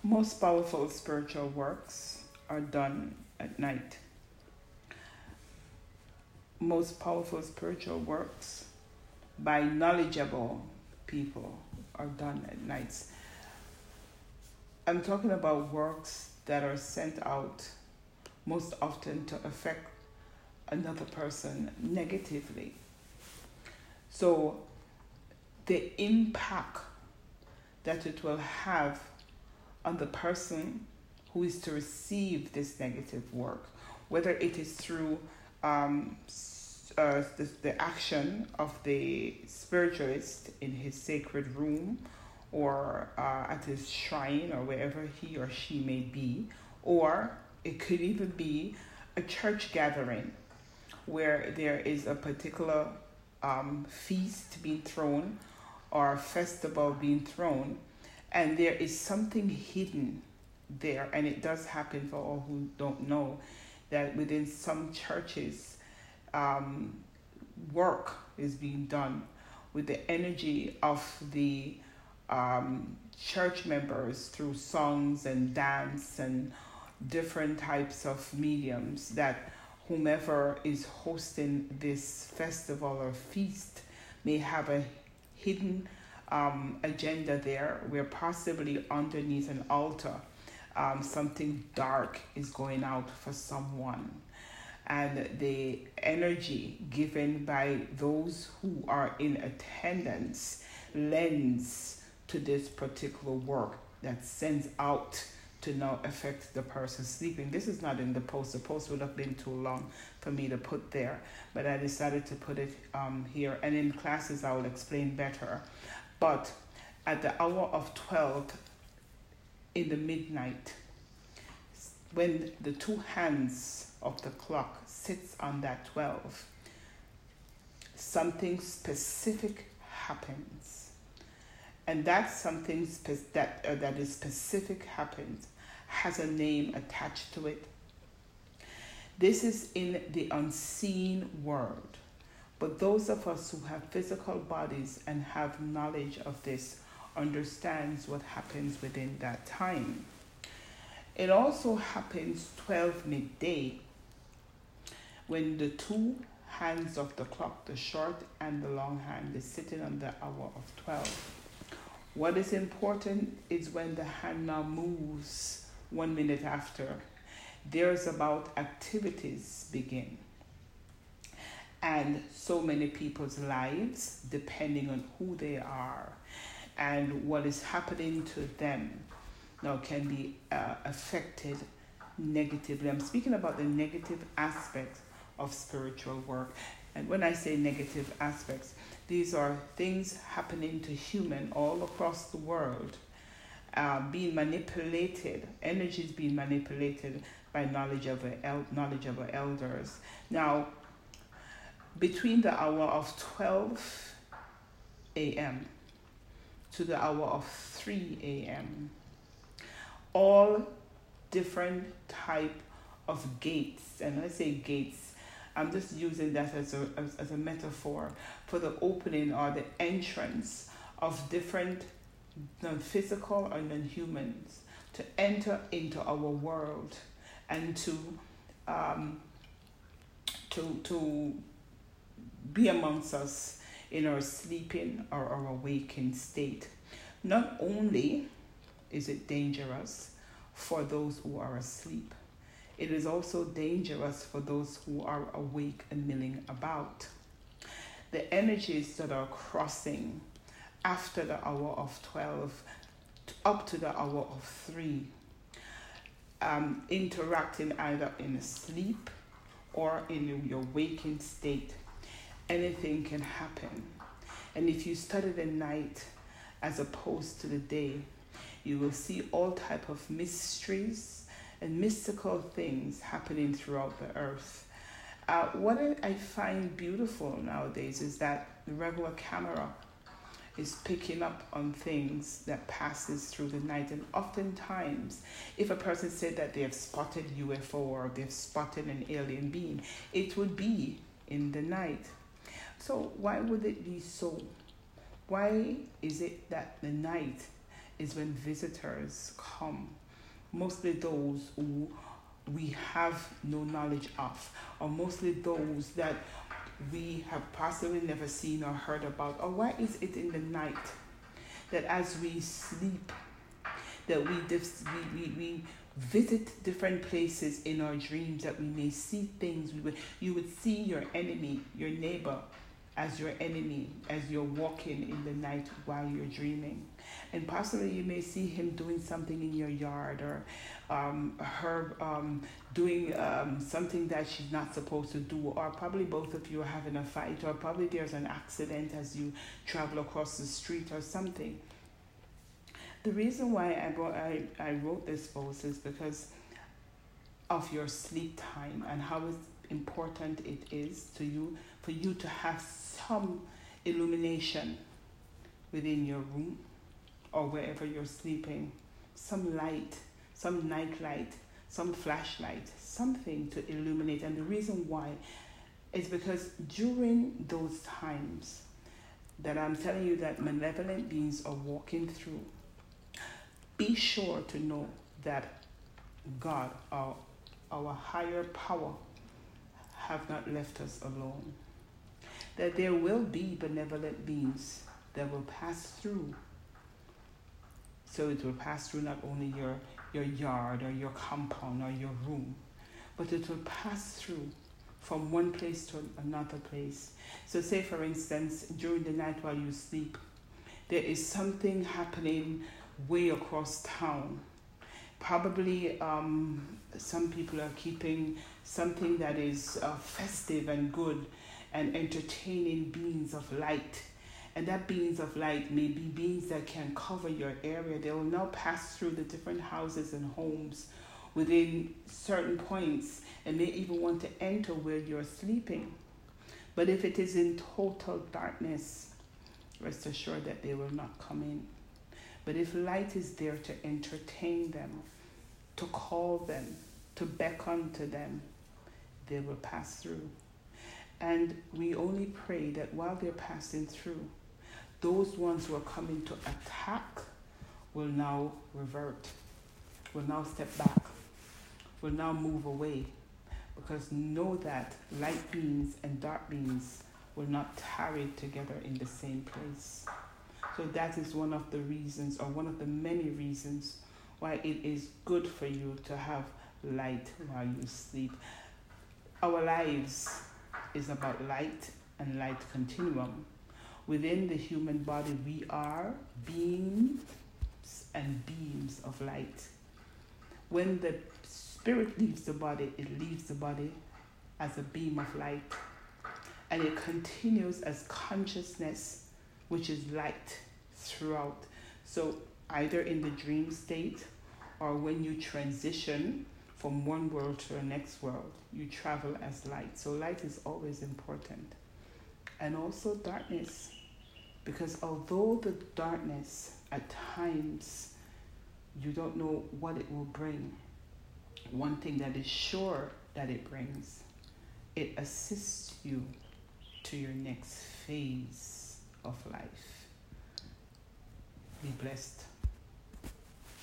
Most powerful spiritual works are done at night. Most powerful spiritual works by knowledgeable people are done at nights. I'm talking about works that are sent out most often to affect another person negatively. So the impact that it will have on the person who is to receive this negative work, whether it is through the action of the spiritualist in his sacred room or at his shrine or wherever he or she may be, or it could even be a church gathering where there is a particular feast being thrown or festival being thrown, and there is something hidden there. And it does happen, for all who don't know, that within some churches, work is being done with the energy of the church members through songs and dance and different types of mediums, that whomever is hosting this festival or feast may have a hidden agenda there, where possibly underneath an altar something dark is going out for someone. And the energy given by those who are in attendance lends to this particular work that sends out to now affect the person sleeping. This is not in the post. The post would have been too long for me to put there, but I decided to put it here. And in classes, I will explain better. But at the hour of 12 in the midnight, when the two hands of the clock sits on that 12, something specific happens. And that something that is specific happens has a name attached to it. This is in the unseen world. But those of us who have physical bodies and have knowledge of this understands what happens within that time. It also happens 12 midday, when the two hands of the clock, the short and the long hand, is sitting on the hour of 12. What is important is when the hand now moves 1 minute after, there's about activities begin. And so many people's lives, depending on who they are and what is happening to them, now can be affected negatively. I'm speaking about the negative aspects of spiritual work. And when I say negative aspects, these are things happening to human all across the world, being manipulated, energies being manipulated by knowledge of our elders. Now, between the hour of 12 a.m. to the hour of 3 a.m., all different type of gates, and when I say gates, I'm just using that as a metaphor for the opening or the entrance of different non-physical or non-humans to enter into our world and to be amongst us in our sleeping or our awakened state. Not only is it dangerous for those who are asleep, it is also dangerous for those who are awake and milling about. The energies that are crossing after the hour of 12 up to the hour of 3, interacting either in sleep or in your waking state, anything can happen. And if you study the night as opposed to the day, you will see all type of mysteries and mystical things happening throughout the earth. What I find beautiful nowadays is that the regular camera is picking up on things that passes through the night. And oftentimes, if a person said that they have spotted UFO or they've spotted an alien being, it would be in the night. So why would it be so? Why is it that the night is when visitors come, mostly those who we have no knowledge of, or mostly those that we have possibly never seen or heard about. Or why is it in the night that as we sleep, that we visit different places in our dreams, that we may see things? You would see your enemy, your neighbor, as your enemy as you're walking in the night while you're dreaming. And possibly you may see him doing something in your yard, or her doing something that she's not supposed to do, or probably both of you are having a fight, or probably there's an accident as you travel across the street or something. The reason why I wrote this post is because of your sleep time and how important it is to you for you to have some illumination within your room or wherever you're sleeping, some light, some night light, some flashlight, something to illuminate. And the reason why is because during those times that I'm telling you that malevolent beings are walking through, be sure to know that God, our higher power, have not left us alone. That there will be benevolent beings that will pass through. So it will pass through not only your yard or your compound or your room, but it will pass through from one place to another place. So say, for instance, during the night while you sleep, there is something happening way across town. Probably some people are keeping something that is festive and good and entertaining beings of light. And that beings of light may be beings that can cover your area. They will now pass through the different houses and homes within certain points and may even want to enter where you're sleeping. But if it is in total darkness, rest assured that they will not come in. But if light is there to entertain them, to call them, to beckon to them, they will pass through. And we only pray that while they're passing through, those ones who are coming to attack will now revert, will now step back, will now move away. Because know that light beings and dark beings will not tarry together in the same place. So that is one of the reasons, or one of the many reasons, why it is good for you to have light while you sleep. Our lives is about light and light continuum. Within the human body, we are beings and beams of light. When the spirit leaves the body, it leaves the body as a beam of light. And it continues as consciousness, which is light throughout. So either in the dream state or when you transition from one world to the next world, you travel as light. So light is always important. And also darkness, because although the darkness at times you don't know what it will bring, one thing that is sure that it brings, it assists you to your next phase of life. Be blessed.